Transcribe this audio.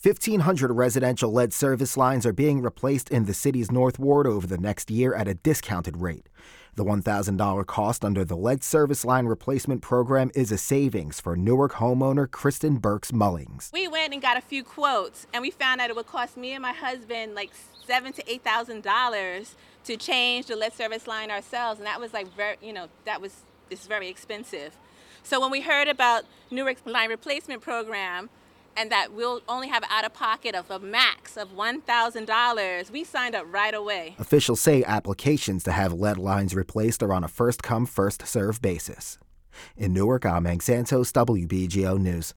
1,500 residential lead service lines are being replaced in the city's North Ward over the next year at a discounted rate. The $1,000 cost under the lead service line replacement program is a savings for Newark homeowner Kristen Burks Mullings. We went and got a few quotes, and we found out it would cost me and my husband like $7,000 to $8,000 to change the lead service line ourselves, and that was like it's very expensive. So when we heard about Newark's line replacement program, and that we'll only have out-of-pocket of a max of $1,000, we signed up right away. Officials say applications to have lead lines replaced are on a first-come, first-served basis. In Newark, I'm Hank Santos, WBGO News.